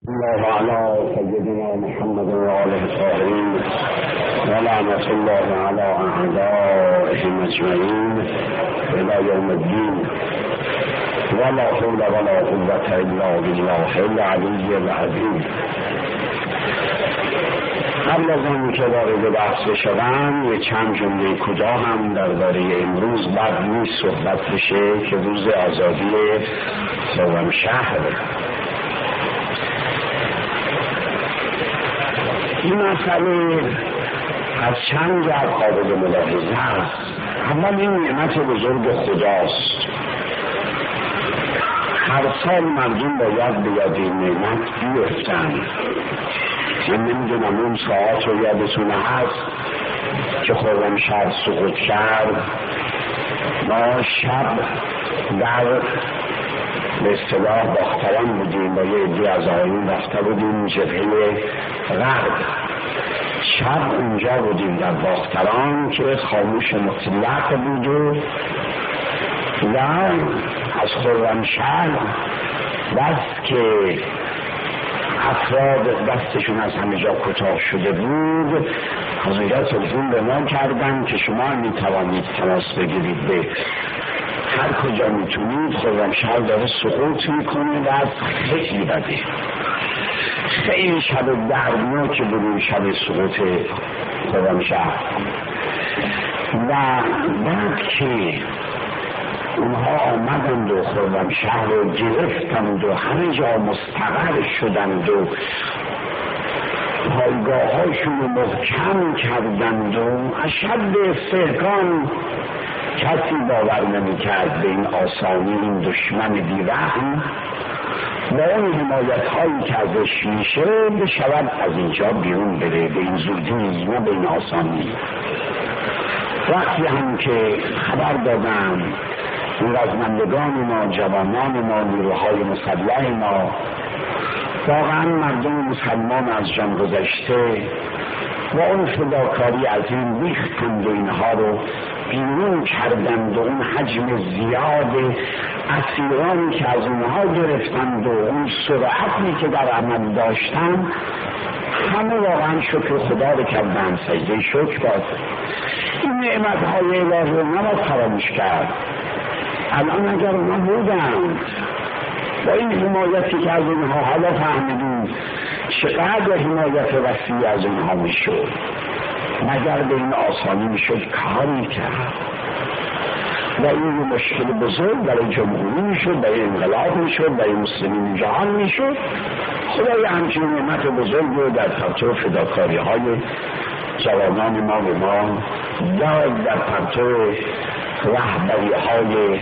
الله على سيدنا محمد وآله الطاهرين ولعنة الله على أعدائهم أجمعين إلى يوم الدين ولا حول ولا قوة إلا بالله العلي العظيم. قبل از آن که وارد بحث بشوم یه چند جمله کوتاه هم درباره امروز بد نیست صحبت بشه که روز آزادی خرمشهر. این مسئله از چند جهت قابل ملاحظه است. اول این نعمت بزرگ خداست. هر سال مردم باید به یاد این نعمت بیفتند. من نمیدونم اون ساعت رو یادتونه هست که خرمشهر سقوط کرد. ما شب در به اصطلاح باختران بودیم، با یه عده از آقایون رفته بودیم جبهه غرب. شب اونجا بودیم در باختران که خاموش مطلق بود و از خرمشهر بس که افراد دستشون از همه جا کوتاه شده بود از اونجا تلفن به ما کردن که شما میتوانید تماس بگیرید به هر کجا میتونید، خرمشهر داره سقوط میکنه و از خیلی بده، خیلی شب دردناک بود شب سقوط خرمشهر. و بعد که اونها آمدند و خرمشهر رو گرفتند و همه جا مستقر شدند و پایگاه هاشون رو محکم کردند و اشد استحکام، کسی باور نمی کرد به این آسانی این دشمن بیرحم با اون حمایت هایی که ازش میشه بشود از اینجا بیرون بره، به این زودی نه به این آسانی. وقتی هم که خبر دادن رزمندگان ما، جوانان ما، نیروهای مسلح ما، واقعا مردم مسلمان از جان گذشته و اون فداکاری عظیم ریختند و اینها رو بیرون کردند و اون حجم زیاد اسیرانی که از اونها گرفتند و اون سرعتی که در عمل داشتن، همه واقعا شکر خدا رو کردن، سجده شکر باد. این نعمت‌های الهی رو نباید فراموش کرد. الان اگر نبودند با این حمایتی که از اونها حالا فهمیدیم چقدر حمایت وسیع از اونها میشد، مگر به این آسانی میشد کاری کرد و این مشکل بزرگ برای جمهوری میشد، برای انقلاب میشد، برای مسلمین جهان میشد. خدای همچین نعمت بزرگ رو در پرتو فداکاری های جوانان ما به ما داد، در پرتو رهبری های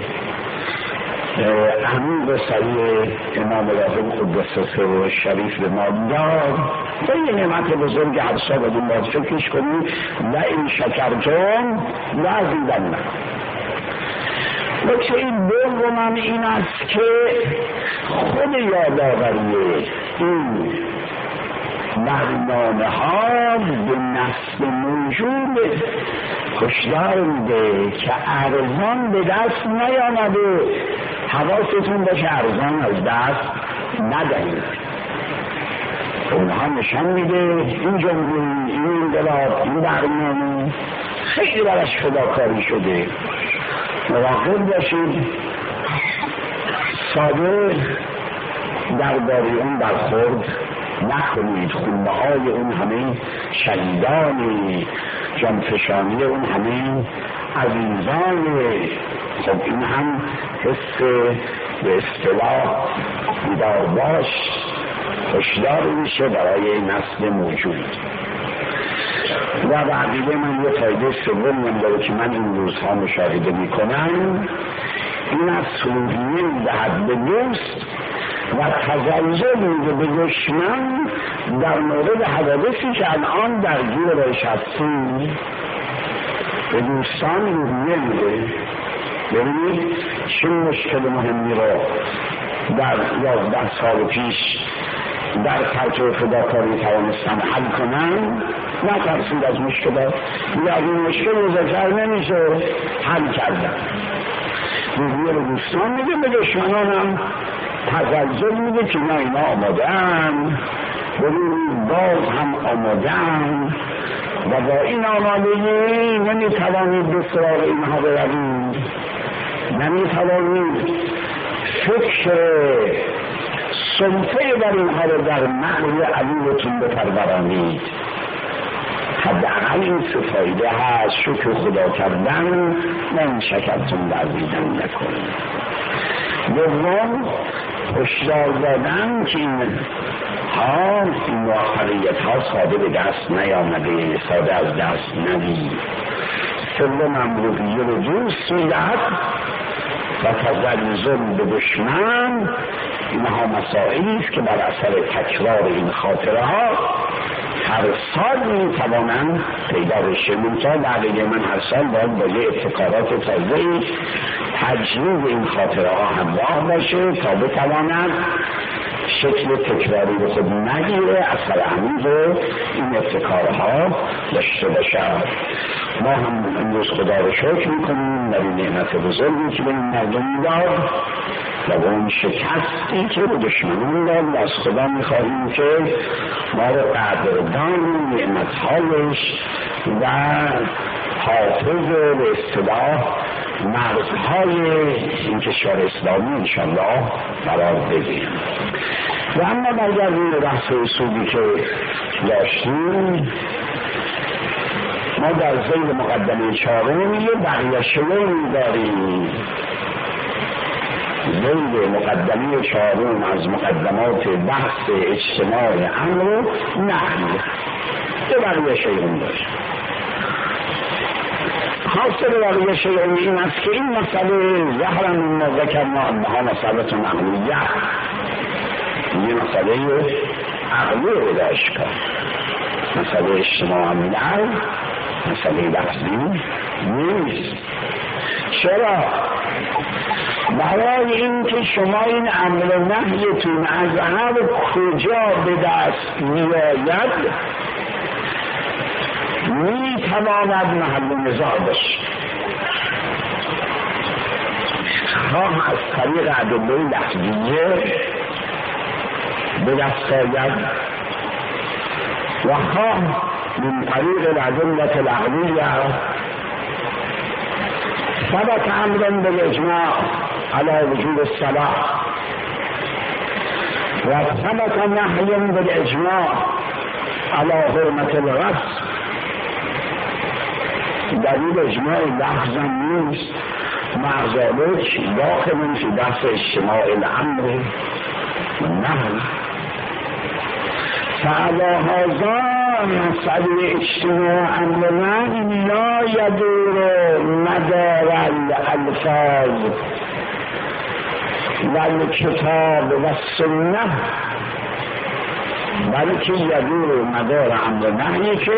عمیق سریع امام راهب قدس سره شریف به ما داد. و این نعمت بزرگ هر سال بدون باید فکرش کنیم و این شکرتون لازیدن. نکته این دوم این است که خود یادآوری این برنامه ها به نسل موجود هشدار میده که ارزان به دست نیامده، حواستون باشه ارزان از دست ندهید. اونها نشان میده این جمهوری، این انقلاب، این برنامه خیلی براش فداکاری شده. مراقب باشید، ساده درباره اون برخورد نکنید. خونه های اون همه شهیدان، جانفشانی اون همه عزیزان، خب این هم حس به اصطلاح بیدار باش هشدار میشه برای نسل موجود. و بعدیده من یه فایده سوم داره که من این روزها مشاهده میکنم، این از سلوحیه دهد به دوست و تزلزل میده به دشمن در مورد حوادثی که الان در گیرش هستیم. به دوستان روحیه میده. ببینید چه مشکل مهمی رو در 11 سال پیش در پرتو فداکاری توانستن حل کنن. نترسید از مشکلات، یا این مشکل مذکر نمیشه، حل کردن. روحیه رو دوستان میده، به دشمنان هم تزلزل میده که نه اینا آماده‌اند ببینید باز هم آماده‌اند و با این آمادگی نمیتوانید به سراغ اینها بروید، نمیتوانید فکر سلطه بر اینها رو در مغز علیلتون بپرورانید. حداقل این سه فایده هست: شکر خدا کردن و این شکرتون ورزیدن نکنید. دوم، هشدار دادن که این موفقیت ها ساده به دست نیامده، ساده از دست ندید. سوم، امروزیه رو دوست میدهد و تزلزل به دشمن. اینها مسائلی است که بر اثر تکرار این خاطره ها هر سال میتوانند پیدا بشه. منتها بقیه من هر سال باید با یه ابتکارات تازه‌ای تجدید این خاطره ها همراه باشه تا بتوانند شکل تکراری رو خود نگیره، اثر عمیق رو این ابتکارها داشته باشد. ما هم امروز خدا رو شکر میکنیم در این نعمت بزرگی که به این مردم داد و با اون شکستی که به دشمنان داد و از خدا میخواهیم که ما رو قدردان نعمتهایش و حافظ به اصطلاح مرزهای این کشور اسلامی انشاءالله قرار بدیم. و اما برگردیم به بحث اصولی که داشتیم، ما در ذیل مقدمه چهارم یه بقیه‌شوی داریم. ذیل مقدمه چهارم از مقدمات بحث اجتماع امر نهی یه بقیه‌شوی داشت. حاصل بقیه شیء این است که این مسئله ظهرا من ما ذکرنا انها مسئله عقلیه، یه مسئله عقلی رو داشت کرد، مسئله اجتماع نه، مسئله لفظی نیست. چرا؟ برای این که شما این امر نهیتون از هر کجا به دست میآید میتواند محل نزاع باشه، خواه از طریق ادله لفظیه به دست آید و خواه من طریق الادله العقلیه. ثبت امر بالاجماع على وجوب الصلاة و ثبت نهی بالاجماع على حرمة الغسل. دلیل اجماع لفظ نیست، معذالک داخل فی بحث اجتماع الامر نه. فعلی هذا مسئله اجتماع امر نه لا یدور مدار الالفاظ و الکتاب و السنه، بلکه یدور مدار امر نهی که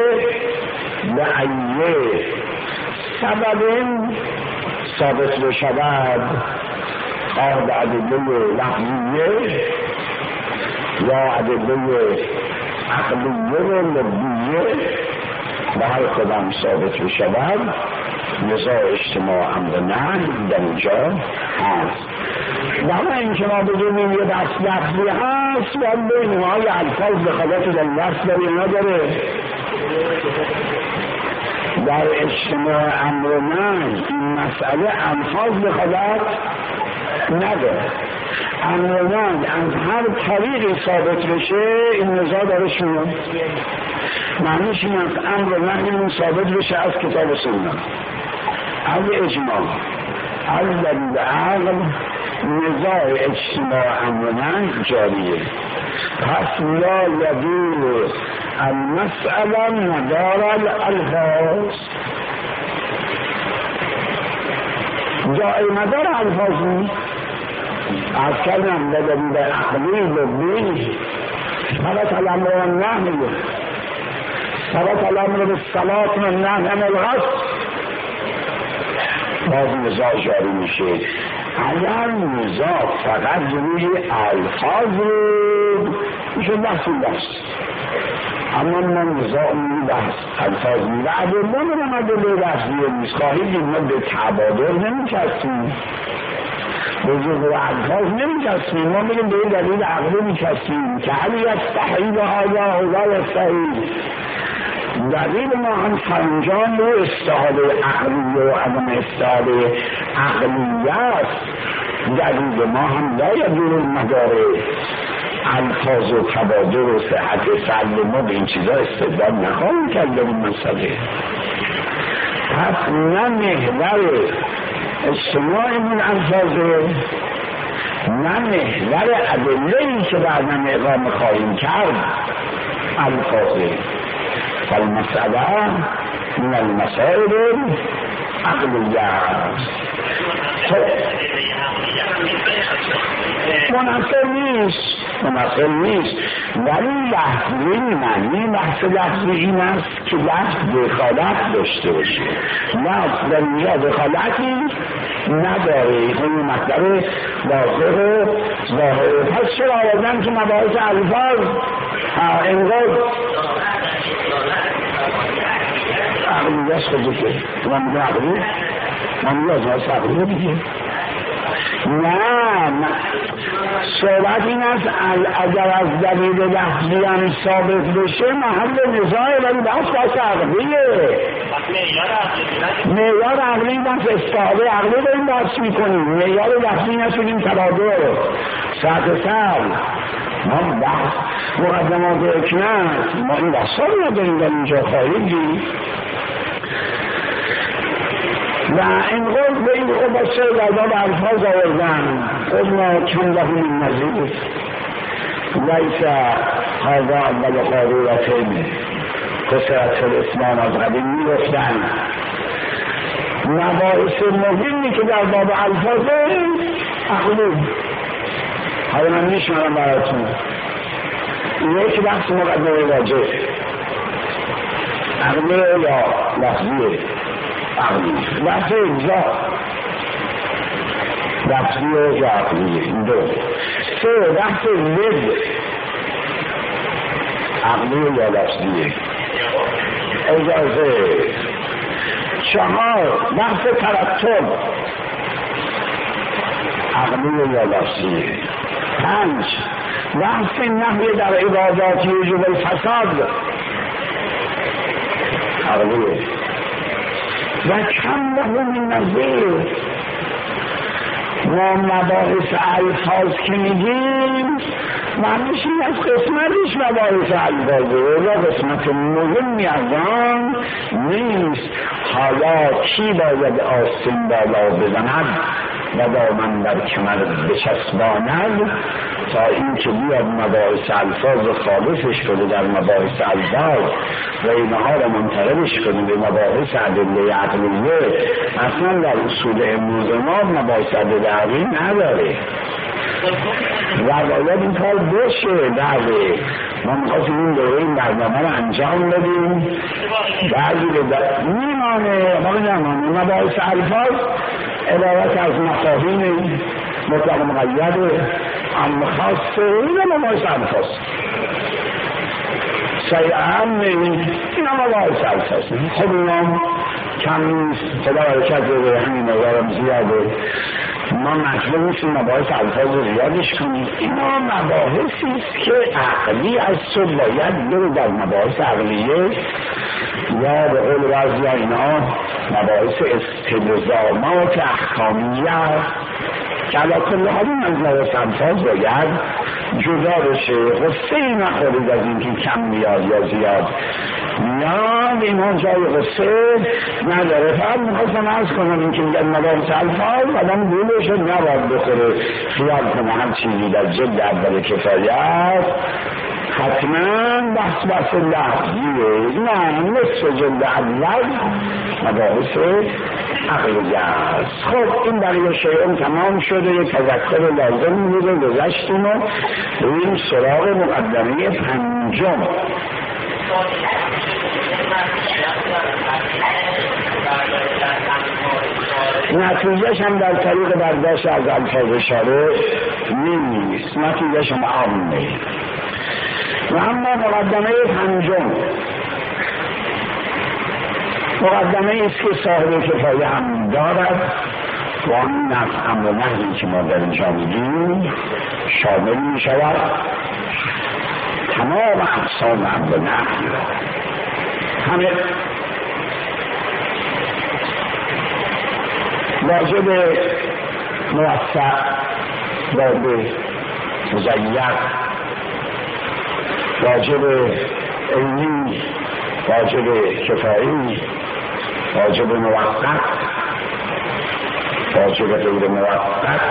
لعیه سبب ثابت بشود، خواه به ادله لفظیه یا ادله عقلیه و لبیه به هر کدام ثابت بشود، نزاع اجتماع امر نهی در اینجا هست. برای اینکه ما بدونیم یه دست لفظی هست و بین های الفاظ دخالت در لفظ داری نداره. در اجتماع امر نهی این مسئله الفاظ دخالت نداره. امر نهی از هر طریقی ثابت بشه این نزاع داره شما. معنیش این است امر نهی این ثابت بشه از کتاب سنت، از اجماع، از دلیل عقل، نزاع اجتماع امر نهی جاریه. پس لا یدور المسألة مدار الالفاظ، جای مدار الفاظ نیست. از کلم به دلیل عقلی لبی ثبت الامر و نهی، ثبت الامر بالصلاة و نهی عن الغسل، باز نزاع جاری میشه. اگر نزاع فقط روی الفاظ بود میشه بحثی بحث، اما من نزاع بحث الفاظ و ادله من ادله لفظیه نیست. خواهید این ما به تبادر نمیکستیم، بزرگ و الفاظ نمی‌چسبیم، ما میگیم به این دلیل عقلی می‌چسبیم که هل یستحیی بهذا و لا یستحیی. دلیل ما هم سرانجام و استحاله عقلی و عدم استحاله عقلی است. دلیل ما هم لا یدور مداره الفاظ و تبادر و صحت سلم. ما به این چیزا استدلال نخواهیم کرد در این مسئله. پس نه محور اجتماع این الفاظه، نه محور ادله‌ای که بعدا اقامه خواهیم کرد الفاظه. فالمسئله من المسائل عقلیه است. مناسب نیست ولی لحظی معنی بحث لحظی این است که لحظ دخالت داشته باشه. لحظ در اینجا دخالتی نداره، این مطلب ظاهر پس چرا آوردن که مباحث الفاظ انقدر عقلی است خود که من میگم عقلی من لازم عقلی دیگه نه صحبت این است اگر از دلیل لحظی هم ثابت بشه محل نزاعه ولی بحث عقلیه. معیار عقلی بحث استحاله عقلی رو این بحث میکنیم. معیار لحظی نشونیم تبادر سر ما بحث مقدمات حکمت ما این بحثا رو نداریم در اینجا خواهیم دید و اینقدر به این خبسته در باب الفاظ آوردن قلنا چند له من نظیر لیس هذا اول قارورتین کسرت الاسلام از قدیم میگفتن مباحث مهمی که در باب الفاظه عقلی. حالا من میشنم براتون یک بحث مقدمه واجه عقلی یا لفظیه عقلی بحث اجزا لفظیه یا عقلیه این دو. سه بحث ضد عقلی یا لفظیه اجازه. چهار بحث ترتب عقلی یا لفظیه. پنج بحث نحوی در عبادات یوجب الفساد عقلیه. و کم له من نظیر ما مباحث الفاظ که میگیم معنیش این از قسمتش مباحث الفاظه و قسمت مهمی از آن نیست. حالا کی باید آستین بالا بزند و دامن در کمر بچسباند تا این که بیاد مباحث الفاظ خالصش کنه در مباحث الفاظ و اینها را منتقلش کنه به مباحث ادله عقلیه. اصلا در اصول امروز ما مباحث ادله عقلی نداره و باید این کار بشه. بله ما میخواستیم این دوره این برنامه رو انجام بدیم بعضی به میمانه باقی نمانه. مباحث الفاظ عبارت از مفاهیم مطلق مقید اما خاصه این مباحث الفاظ سیعن این مباحث الفاظ. خب اینا کم نیست خدا برکت بده همین نظرم زیاده ما مجبور نیستیم مباحث الفاظ رو زیادش کنیم. اینا مباحثی است که عقلی از تو باید برو در مباحث عقلیه یا به قول بعضی اینا مباحث استلزامات احکامیه که علا کل حالی از مباحث الفاظ باید جدا بشه. غصه نخورید از اینکه کم میاد یا زیاد میاد اینها جای غصه نداره. فقط میخواستم عرض کنم این که میگن مباحث الفاظ آدم گولش نباید بخوره خیال کنه هر چیزی در جلد اول کفایت حتما بحث لحظیه. نه نصف جلد اول مباحث عقلیه است. خب این برای شیعون تمام شده. یک تذکر لازم بوده گذشتیم و این سراغ مقدمه پنجم. نتیجهش هم در طریق برداشت از الفاظ شارع نیست. نتیجهش هم عامه. و اما مقدمه پنجم مقدمه ایست که صاحب کفایه هم دارد و این از امر نهی که ما در اینجا میگیم شامل می شود تمام اقسام امر نهی همه واجب موسع، واجب مزید، واجب عینی، واجب کفایی، واجب موقت، واجب غیر موقت،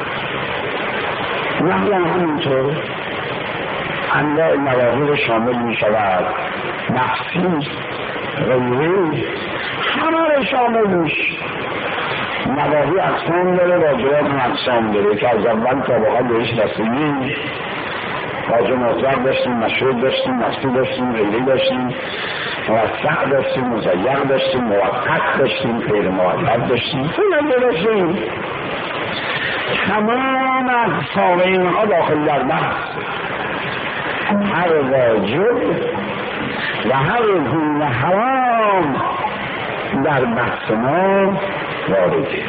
نهی همینطور انواع نواهی شامل می شود، نفسی، غیری، همه را شامل میشه. نواهی اقسام داره، واجبات هم اقسام داره که از اول تا به حال بهش رسیدیم. واجب مطلق داشتیم، مشروط داشتیم، نفسی داشتیم، غیری داشتیم، موسع داشتیم، مزید داشتیم، موقت داشتیم، غیر موقت داشتیم، فلان داشتیم. تمام اقسام اینها داخل در بحث. هر واجب و هر گونه حرام در بحث ما وارده.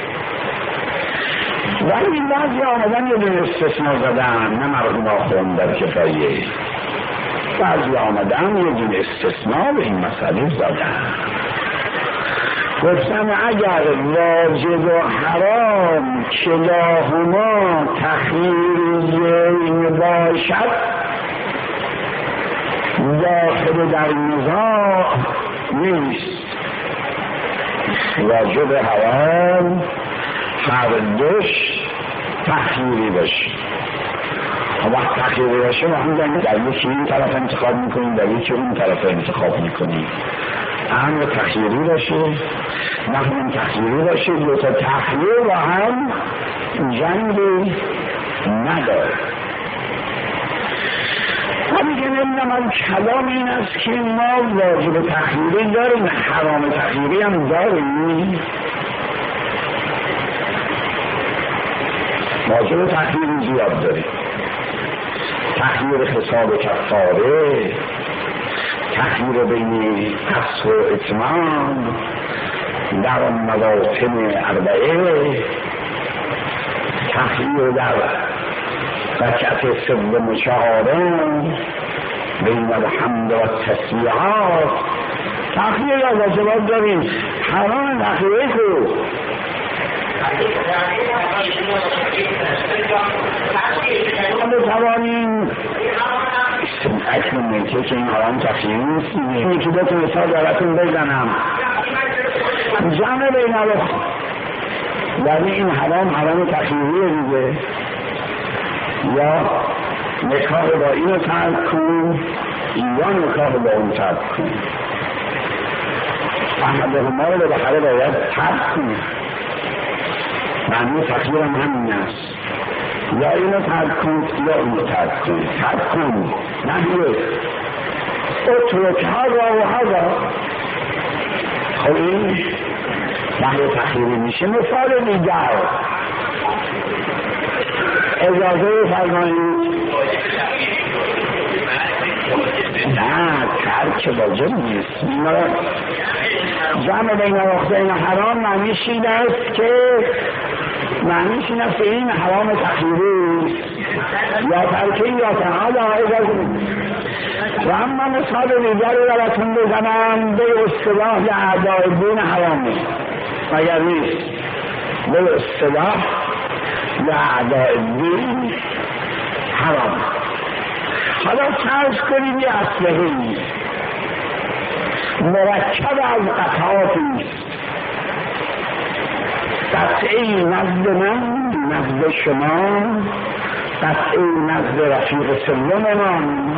ولی بعضی آمدن یه دونه استثناء زدن، نه مرحوم آخوند در کفایه، بعضی آمدن یه دونه استثناء به این مسئله زدن، گفتم اگر واجب و حرام کلاهما تخییرین باشد داخل در نزاع نیست. واجب حرام هر دوش تخییری باشه. وقت تخییری باشه ما هم در یکی این طرف انتخاب میکنیم، در یکی اون طرف انتخاب میکنیم. امر تخییری باشه، نحن تخییری باشه، دو تا تخییر با هم جنگی نداره. ما میگه نمیدونم از کلام این است که ما واجب تخییری داریم، حرام تخییری هم داریم. واجب تخییری زیاد داریم، تخییر حساب کفاره، تخییر بین قصر و اتمام در مواطن اربعه، تخییر در رکعت سوم و چهارم بین الحمد و تسبیحات، تخییر در واجبات داریم. حرام تخییری کو بتوانیم اکنون میشه که این حرام تخییری نیست. یکی دو تا مثال براتون بزنم. جمع بین الخ یعنی این حرام تخییریه دیگه، یا نکاح با اینو ترک کن یا نکاح با اون ترک کن. احمدهما رو بالاخره باید ترک کن. معنی تخییر هم همین است، یا اینو ترک کن یا اونو ترک کن. ترک کن نهیه اترک هذا و هذا. خب این نهی تخییری میشه. مثال دیگر اجازه فرمایید. نه ترک واجب نیست. جمع بین وقتین حرام معنیش این است که این حرام تخییری یا ترکی یا تنها اجازه. و اما مثال دیگر رو براتون بزنم به اصطلاح اعداء دین حرام نیست، مگر نیست؟ به اصطلاح اعداء دین حرام. حالا فرض کنید یه اسلحه‌ای مرکب از قطعاتی قطعی نزد من، نزد شما، قطعی نزد رفیق سلممان.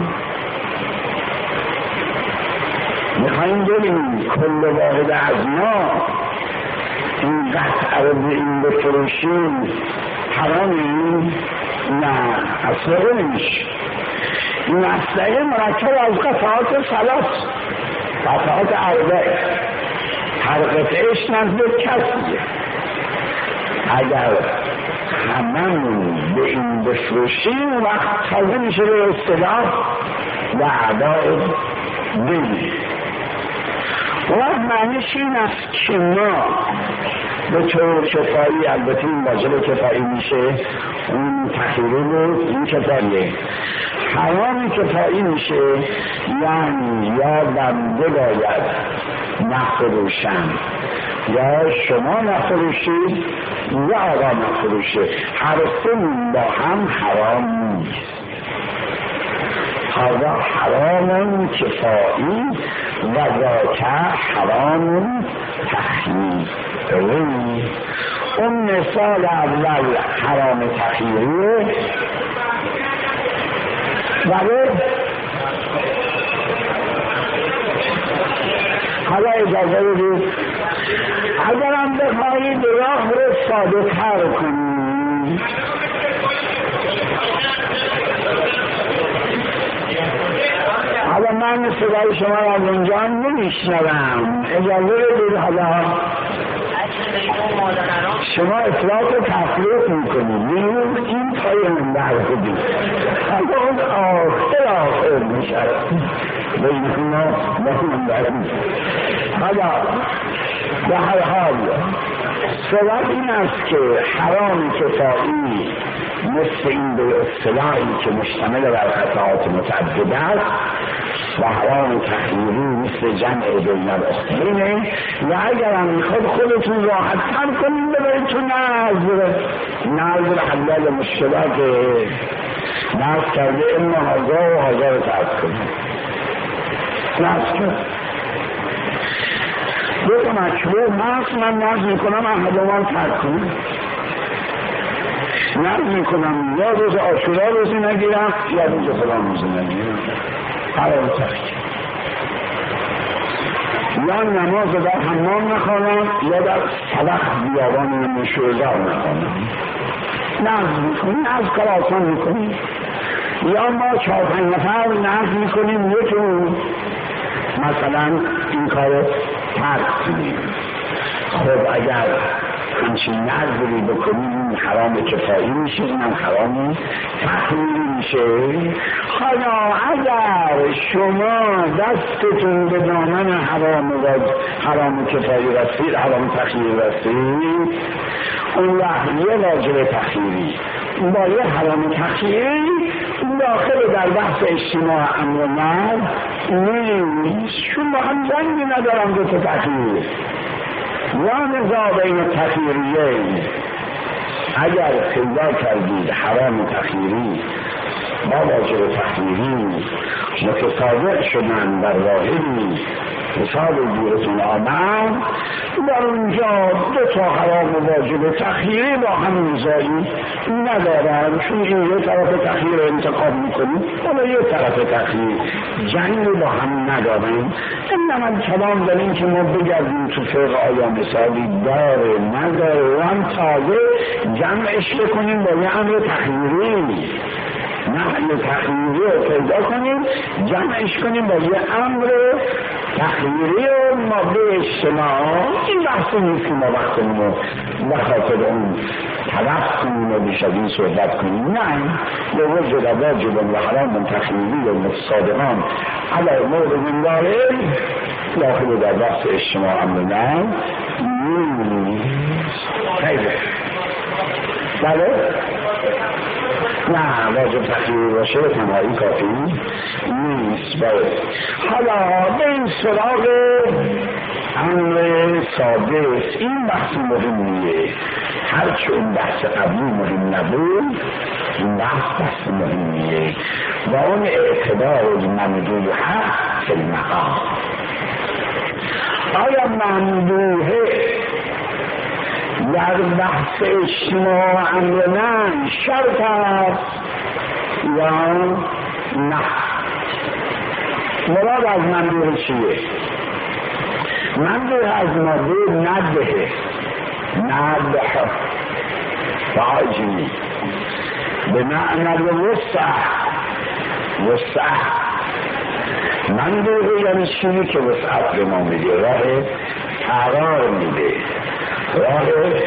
میخواییم ببینیم کل واحد از ما این قطعه رو به این بفروشیم حرامی؟ نه، اصلا نمیشه. این اسلحه مرکب از قطعات ثلاث، قطعات اربعه، هر قطعهش نزد کسیه. اگر هممون به این بفروشیم وقت تازه میشه به اصطلاح و اعداء دین. و معنیش این است که ما به طور کفایی، البته این واجب کفایی میشه، اون تخییره رو این کفاییه، حرام کفایی میشه، یعنی یا بنده باید نفروشم یا شما نفروشید یا آقا نفروشه، هر سه با هم حرام نیست. هذا حرام کفایی و ذاک حرام تخییری. اون مثال اول حرام تخییریه، ولی حالا اجازه بدید اگرم بخواهید راه رو ساده تر کنید، حالا من صدای شما را از اونجا نمیشنوم، اجازه بدید حالا شما اطلاق و تفریق میکنید، این پای من برگدید، حالا اون آخر میشه بین ما من برگدید. حالا به هر حال سبب این است که حرام کفایی مثل این به اصطلاحی که مشتمل بر قطعات متعدد است و حرام تخییری مثل جمع بین الاختینه، و اگر هم میخواد خودتون راحت تر کنید ببرید تو نظر حلال مشکلات نظر کرده اما هزار و هزار ترک کنید نظر کرد دو مکروه مقصد من نظر میکنم احمدوان ترک کنید، نظر میکنم یا روز عاشورا روزی نگیرم یا روز فلان روزی نگیرم، حرام ترک، یا نماز در حمام نخوانم یا در صدق بیابان مشوردار نخوانم، نظر میکنیم از کار آسان میکنیم، یا ما 4-5 نفر نظر میکنیم یکون مثلا این کار ترک کنیم. خب اگر همچین نظری بکنیم حرام کفایی میشه، اینم حرام تخییری میشه. حالا اگر شما دستتون به دامن حرام کفایی رسید، حرام تخییری رسید، اون وقت یه واجب تخییری با یه حرام تخییری داخل در بحث اجتماع امر مرد نیست، چون با هم جنگی ندارم دو تا تخییر یا نزاع بین تخییریه. اگر پیدا کردید حرام تخییری با واجب تخییری متطابق شدن بر واحدی حساب گورتون آمد، در اونجا دو تا حرام و واجب تخییری با هم نزاعی ندارن، چون این یه طرف تخییر رو انتخاب میکنید ولی یه طرف تخییر جنگ با هم ندارن. انما کلام در این که ما بگردیم تو فقه آیا مثالی داره نداره و هم تازه جمعش بکنیم با یه امر تخییری، نه تخییری رو پیدا کنیم جمعش کنیم با یه امر تخییری و ماده اجتماع. این بحث نیست که ما وقتمون رو بخاطر اون طرف کنیم و بیشترین صحبت کنیم، نه به وجه واجب و حرام تخییری و متصادقان علی مورد من داره داخل در بحث اجتماع امر نه خیلی بله نه واجب تخییری باشه به تنهایی کافی نیست. باید حالا به این سراغ امر سادس، این بحث مهمیه، هرچه اون بحث قبلی مهم نبود این بحث مهمیه و اون اعتبار ممدوحه فی المقام. آیا ممدوحه در بحث اجتماع امر نه شرط است یا نه؟ مراد از ممدوح چیه؟ ممدوح از ماده ندهه باجی به معنی وسع ممدوح یعنی چیزی که وسعت به ما میده، راه قرار میده، راه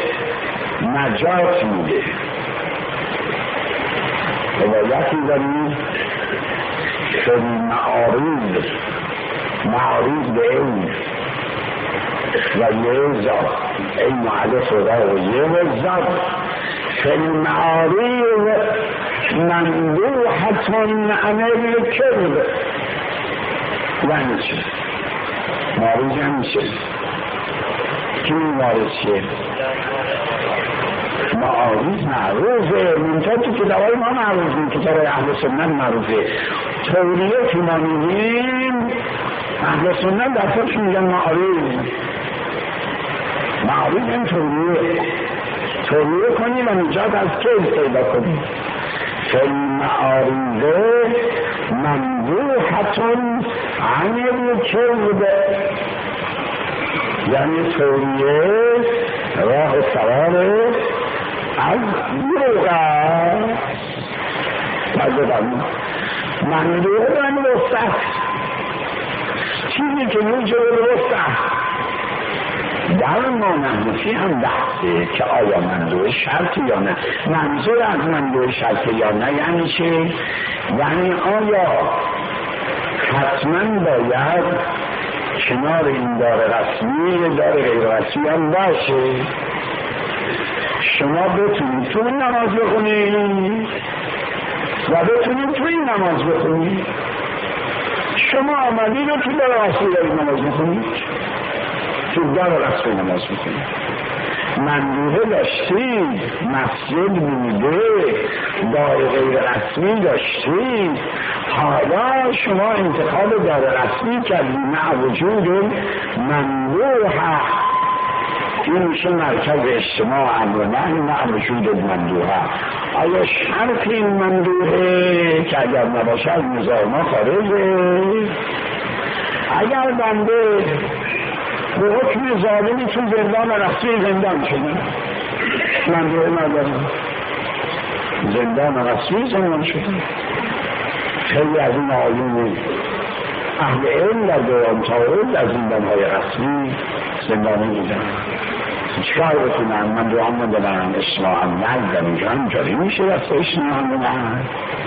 نجات میده. روایتی داریم شدی معارض به این و یه زاد این معلف را و یه و زاد فی المعاریض مندوحتون عن الکذب. یعنی چه؟ معاریض یعنی چه؟ کی معاریض چیه؟ معاریض معروفه، منطقه تو کتابای ما معروفه، کتاب اهل سنت معروفه. توریه که ما میگیم اهل سنت در خودش میگن معاریض. معاریض این توریه کنی و نجات از کذب پیدا کنی. فالمعاریض مندوحتون عن الکذب، یعنی توریه راه سواره از دروغ مندوحه یعنی وسط، چیزی که میشه وسط. در ما نحنفی هم بحثه که آیا مندوحه شرط یا نه. منظور از مندوحه شرط یا نه یعنی چه؟ یعنی آیا حتما باید کنار این دار رسمی دار غیر رسمی هم باشه؟ شما بتونید تو این نماز بخونید و بتونید تو این نماز بخونید. شما آمدید و تو دار رسمی نماز بخونید، تو دار رسمی نماز بخونید. مندوحه داشتید، مسجد بوده، دار غیر رسمی داشتید، حالا شما انتخاب دار رسمی کردید مع وجود مندوحه. این میشه مرکز اجتماع امر نهی مع وجود مندوحه. آیا شرط این مندوحه که اگر نباشه از نظام ما خارجه؟ اگر بنده به حکم ظالمی تو زندان رسمی زندان شده، مندوحه ندارم، زندان رسمی زندان شده. خیلی از این آیون اهل علم در دوران تاریخ از زندانهای رسمی زندانی بودن. چیکار بکنن؟ مندوحه هم ندارن، اجتماع نل در اینجا هم جاری میشه دست اجتماع نل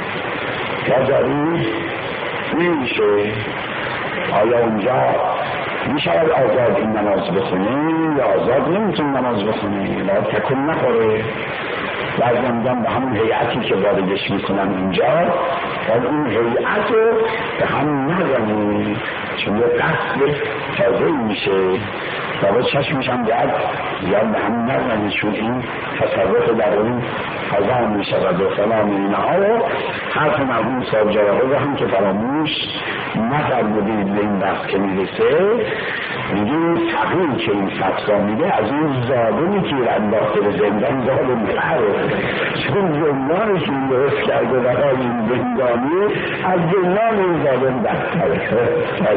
یا جاری نمیشه. آیا اونجا میشود آزاد این نماز بخونه یا آزاد نمیتون نماز بخونه؟ باید تکون نخوره. بعضی همدن به همون هیئتی که واردش میکنن اینجا باید اون هیئت رو به هم نزنی، چون یه قصد تازه میشه و با چشمش هم باید یا به هم نزنی، چون این تصرف در اون خزان میشود و فلان اینها رو حرف مرحوم صاحب جواهر رو هم که فراموش نفرمودید به این بحث که میرسه. میگیم فقیر که این فتوا میده از اون ظالمی که انداخته به زندان ظالم میره، چون زندانشون درست کرده و این زندانی از زندان این ظالم بدتره.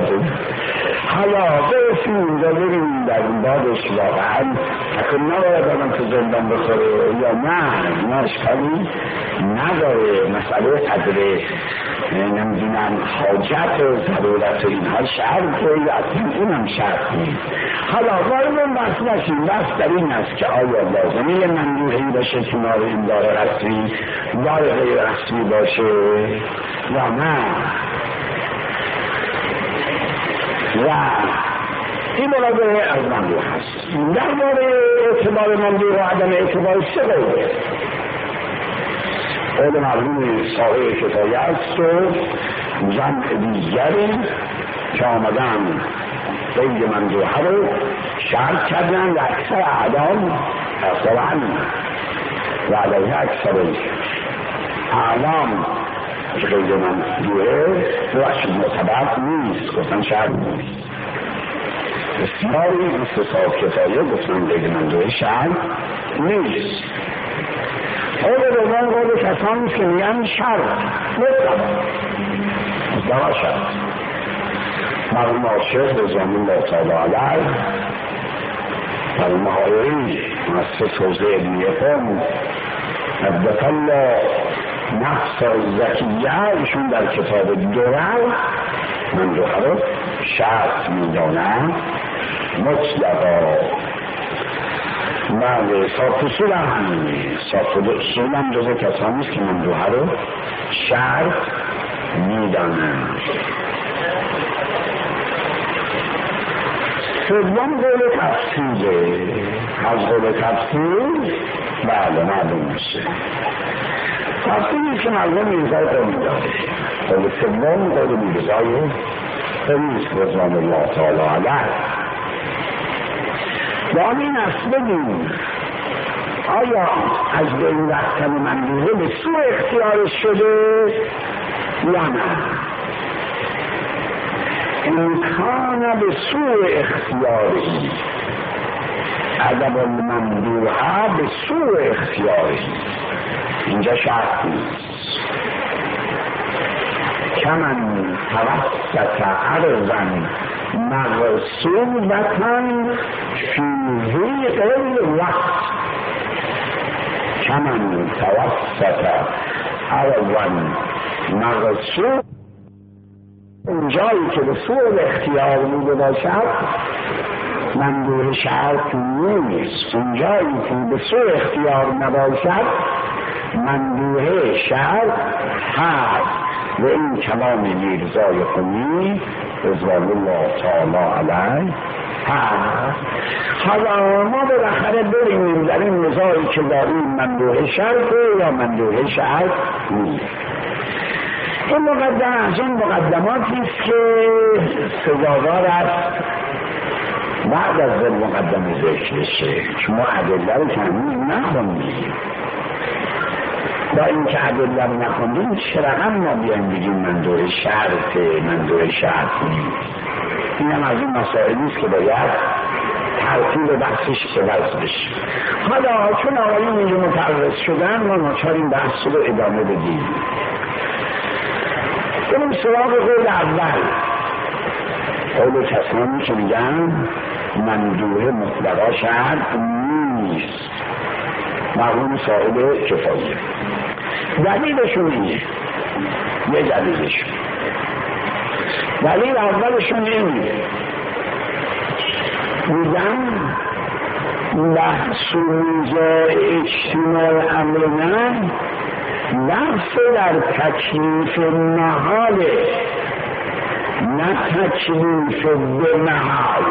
حالا برسیم و بریم در این بادش واقعا تکن نباید آدم که زندان بخوره یا نه اشکالی نداره. مسئله قدر نمیدونم حاجت و ضرورت و اینها شرط و اصلا اونم شرط نیست. حالا وارد بحث نشیم. بحث در این است که آیا لازمه یه مندوحه‌ای باشه که ما رو این دار رسمی دار غیر رسمی باشه یا نه؟ و این مراجعه از مندوحه هست. در مورد اعتبار مندوحه و عدم اعتبار چه قوله؟ قول مرحوم صاحب کفایه است و جمع دیگری که آمدن قید مندوحه رو شرط کردن و اکثر اعلام اصلا و علیه اکثر اعلام که قید مندوحه روشید معتبر نیست، گفتن شرط نیست. بسیاری مثل صاحب کفایه گفتن قید مندوحه شرط نیست. قول دوم قول کسانی که میگن شرط مطلق شرط. مرحوم عاشق رضوان الله تعالی علیه مرحوم حائری مؤسس حوزه علمیه قم قدس الله نفس زکیه ایشون در کتاب درر مندوحه رو شرط میدانند مطلقا. بله صاحب اصول هم همینه. صاحب اصول هم جزء کسانی است که مندوحه رو شرط میدانند. سوم قول تفصیله. از قول تفصیل بله معلوم میشه تفصیلی که مردم میرزای قومی داره. قول سوم قول میرزای قومی است رضوان الله تعالی علیه. با این اصل بگیم آیا از بین رفتن منظوره به سوء اختیارش شده یا نه؟ امکان به سوء اختیاری عدم الممدوحه به سوء اختیاری اینجا شرط نیست. کمن توسط عرضا مغصوبتن فی ضیق الوقت. کمن توسط عرضا مغصوب اونجایی که به سوء اختیار بوده باشد ممدوح شرط نیست. اونجایی که به سوء اختیار نباشد ممدوح شرط هست. و این کلام میرزای قمی رضوان الله تعالی علیه هست. حالا ما بالاخره بریم در این نزاعی که داریم ممدوح شرط یا ممدوح شرط نیست. این مقدمه از اون مقدماتی است که سزاوار است بعد از این مقدمه ذکر بشه. شما ادله رو هنوز نخوندید. با اینکه ادله رو نخوندیم چه رقم ما بیایم بگیم ممدوح شرطه ممدوح شرط نیست. این هم از این مسائلی است که باید ترتیب بحثش عوض بشه. حالا چون آقایون اینجا متعرض شدن ما ناچار این بحث رو ادامه بدیم. بریم سراغ قول اول. قول کسانی که میگن ممدوح مطلقا شرط نیست مرحوم صاحب کفایه. دلیلشون اینه. یه دلیلشون دلیل اولشون اینه میگن بحث میزا اجتماع امرنا نفس در تکلیف محاله نه تکلیف به محال.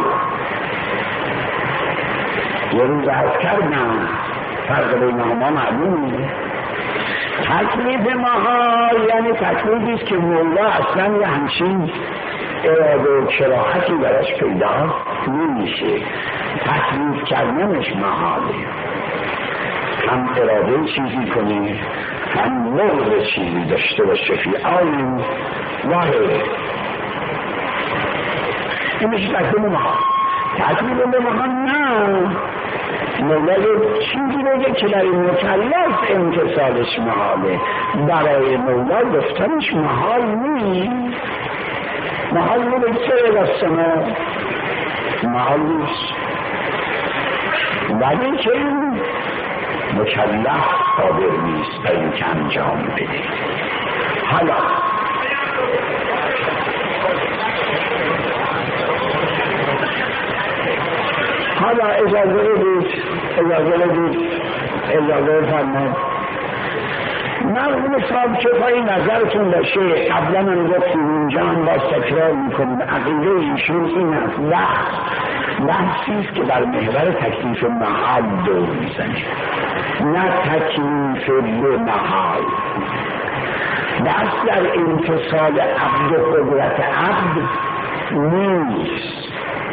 یه روز عرض کردم فرق بین ما معلومه. تکلیف محال یعنی تکلیفی است که مولا اصلا یه همچین اراده و کراهتی درش پیدا نمیشه. تکلیف کردنش محاله. هم اراده چیزی کنه هم موضع چیزی داشته باشه فی آن واحد. این میشه تکلیف محال. تکلیف به محال نه. مولا چیزی بگه که در این مکلف امتصالش محاله. برای مولا گفتنش محال نیست. محال بوده که دستمه محال نیست. ولی که این مکلف قادر نیست در این که انجام بده. حالا اجازه فرمایید مرحوم صاحب کفایی نظرتون باشه. قبلا من گفتیم اینجا هم باز تکرار میکنیم عقیده ایشون این است بحثی است که در محور تکلیف محال دور میزنه نه تکلیف به محال. بحث در انتصال عبد و قدرت عبد نیست.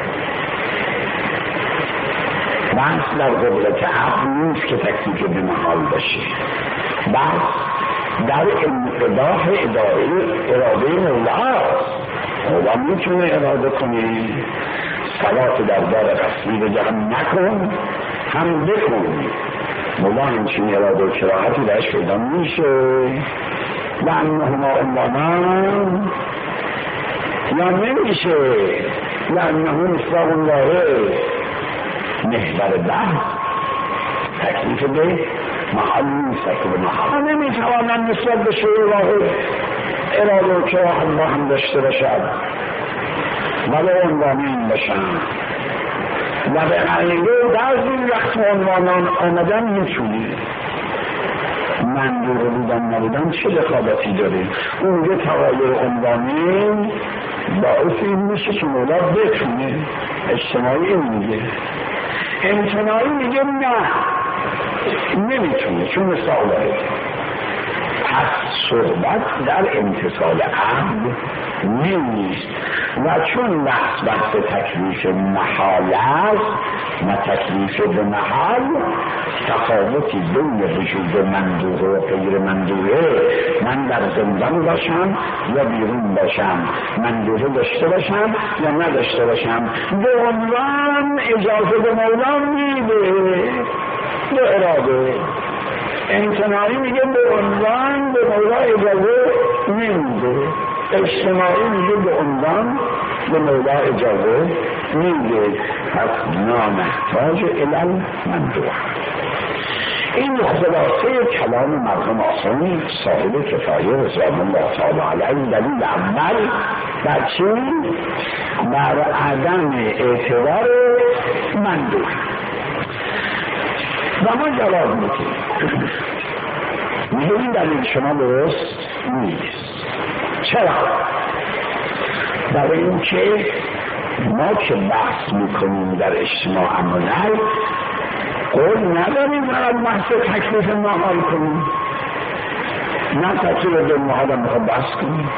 بحث در قدرت عبد نیست که تکلیف به محال باشه. بحث در انقضاح اراده مولاست. مولا میتونه اراده کنه صلات در دار قصری رو جمع نکن هم بکن. مولا همچین اراده و کراهتی درش پیدا میشه. لعنهما امامان یا نمیشه. لعنهم اصلاح الله محور بحث تکلیف به محل نیست. تکلیف محل نمیتوانم نسبت به شعور واحد اراده و کراهت با هم داشته باشد ولی عنوانین باشن و به حقیقه بعضی وقت عنوانان آمدن میتونی منظور بودن نبودن چه دخالتی داره. اونجا تغایر عنوانین باعث این میشه که مولا بتونه. اجتماعی میگه، امتناعی میگه نه نمیتونه، چون مثال داره. پس صحبت در امتصال عقل نیست و چون بحث تکلیف محال است و تکلیف به محال تفاوتی بین وجود مندوه و غیر مندوه، من در زندان باشم یا بیرون باشم، مندوه داشته باشم یا نداشته باشم، به عنوان اجازه به مولا میده به اراده. امتناعی میگه به عنوان به مولا اجازه نمیده، اجتماعی میگه به عنوان به مولا اجازه میده. پس نامحتاج الان مندوه. این خلاصه کلام مرحوم آسانی صاحب کفایه رضوان الله تعالی علیه. دلیل اول بر چی؟ بر عدم اعتبار مندوه. و ما جواب میدیم میگه این دلیل شما درست نیست. چرا؟ برای اینکه ما که بحث میکنیم در اجتماع عملی قول نداریم برای بحث تکلیف محال کنیم، نه تکلیف به محال هم میخوام بحث کنیم.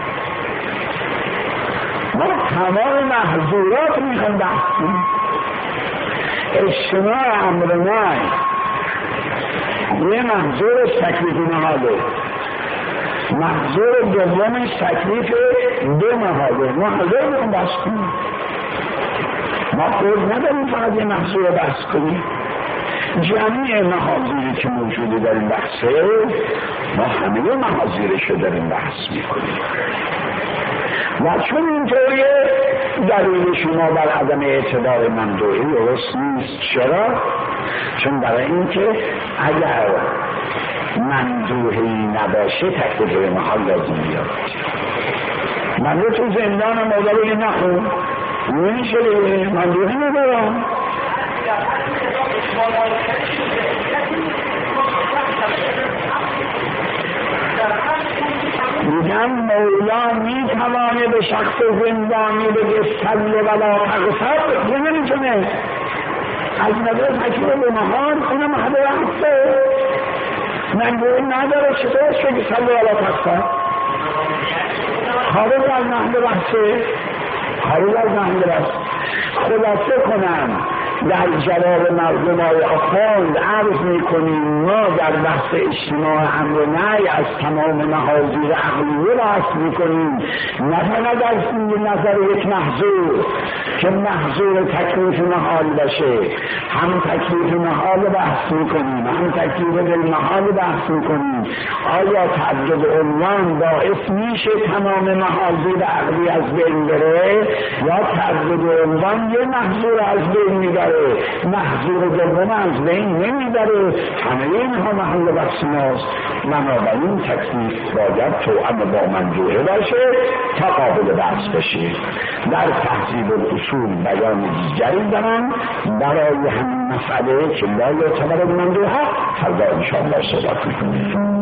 ما تمام محظورات میخوام بحث کنیم. اجتماع عملی یه محظورش تکلیف محاله، محظور دومش تکلیف دو محاله. محاله رو بحث کنیم. ما قول نداریم فقط یه محظور رو بحث کنیم. جمعی محاضیری که موجوده در این بحثه ما همه محاضیرش رو در این بحث میکنیم. و چون اینطوریه دلیل شما بر عدم اعتبار مندوعی درست نیست. چرا؟ چون برای اینکه اگر مندوحی نباشه تکلیف محال لازم بیاد. من رو تو زندان مولا بگه نخون نمیشه دیگه، مندوحی ندارم. میگم مولا میتوانه به شخص زندانی بگه صل ولا تغصب، نمیتونه. از نظر تکلیف به محال اونم حده بحثه. مندوحی نداره، چطور شدی صل ولا تغصب؟ خارج از محل بحثه، خارج از محل بحث. خلاصه کنم در جواب مردمای آخوند عرض میکنیم ما در بحث اجتماع امر نهی از تمام محاضیر عقلیه بحث میکنیم، نه فقط از نظر یک محظور که محظور تکلیف محال باشه. هم تکلیف محال بحث میکنیم، هم تکلیف بالمحال بحث میکنیم. آیا تعدد عنوان باعث میشه تمام محاضیر عقلی از بین بره یا تعدد عنوان یه محظور از بین میبره، محظور دوم از بین نمیبره؟ همه اینها محل بحث ماست. بنابراین تکلیف باید توأم با مندوحه باشه تا قابل بحث بشه. در تهذیب الاصول بیان دیگری دارم برای همین مسئله که لا یعتبر مندوحه. فردا انشاءالله صحبت میکنیم.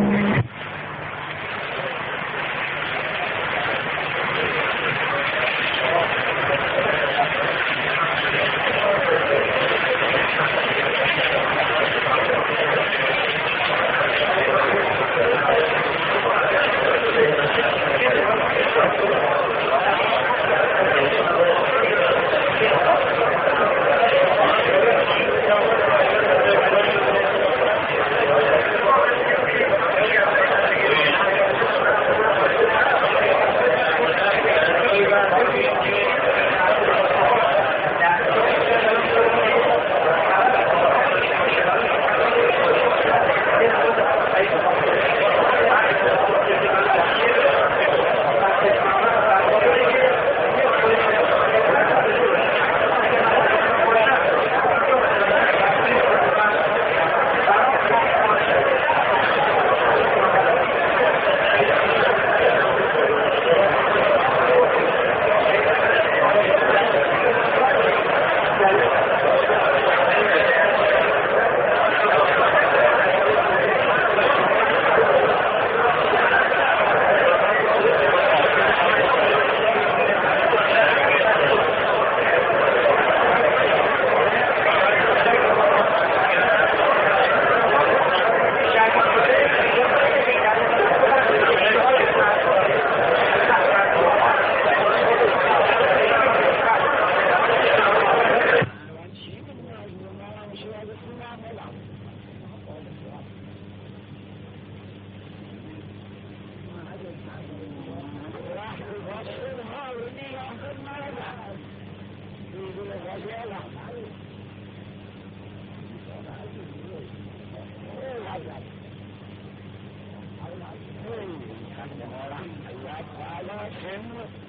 Allah